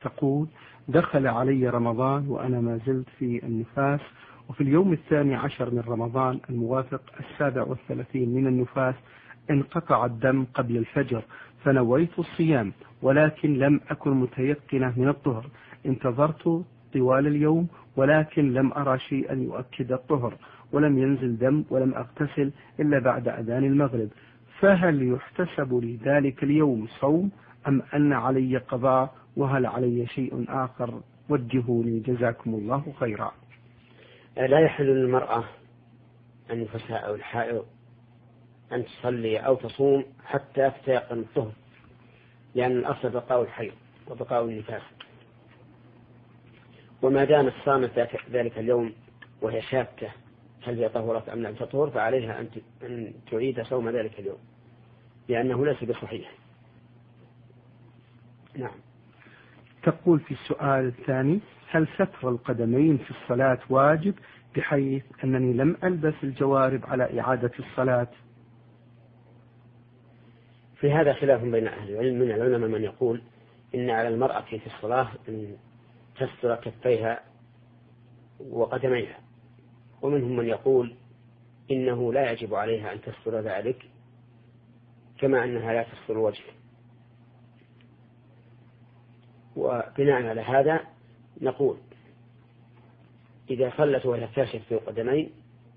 تقول: دخل علي رمضان وأنا ما زلت في النفاس، وفي اليوم 12 من رمضان الموافق 37 من النفاس انقطع الدم قبل الفجر، فنويت الصيام ولكن لم أكن متيقنة من الطهر. انتظرت طوال اليوم ولكن لم أرى شيئا يؤكد الطهر، ولم ينزل دم، ولم أغتسل إلا بعد أذان المغرب، فهل يحتسب لي ذلك اليوم صوم أم أن علي قضاء؟ وهل علي شيء آخر؟ وجهوني جزاكم الله خيرا. لا يحل للمرأة النفساء أو الحائض أن تصلي أو تصوم حتى تتيقن الطهر، لأن الأصل بقاء الحيض وبقاء النفاس. وما دامت صامت ذلك اليوم وهي شاكة هل هي طهرت أم لم تطهر، فعليها أن تعيد صوم ذلك اليوم، لأنه ليس بصحيح. نعم. تقول في السؤال الثاني: هل ستر القدمين في الصلاة واجب، بحيث أنني لم ألبس الجوارب على إعادة الصلاة؟ في هذا خلاف بين أهل العلم، من العلماء من يقول إن على المرأة في الصلاة أن تستر كفيها وقدميها، ومنهم من يقول إنه لا يجب عليها أن تستر ذلك، كما أنها لا تستر وجهه. وبناء على هذا نقول إذا صلت وهي كاشف في القدمين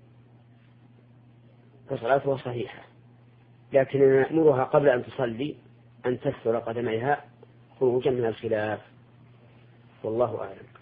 فصلاتها صحيحة، لكن نأمرها قبل أن تصلي أن تستر قدميها خروجا من الخلاف، والله أعلم.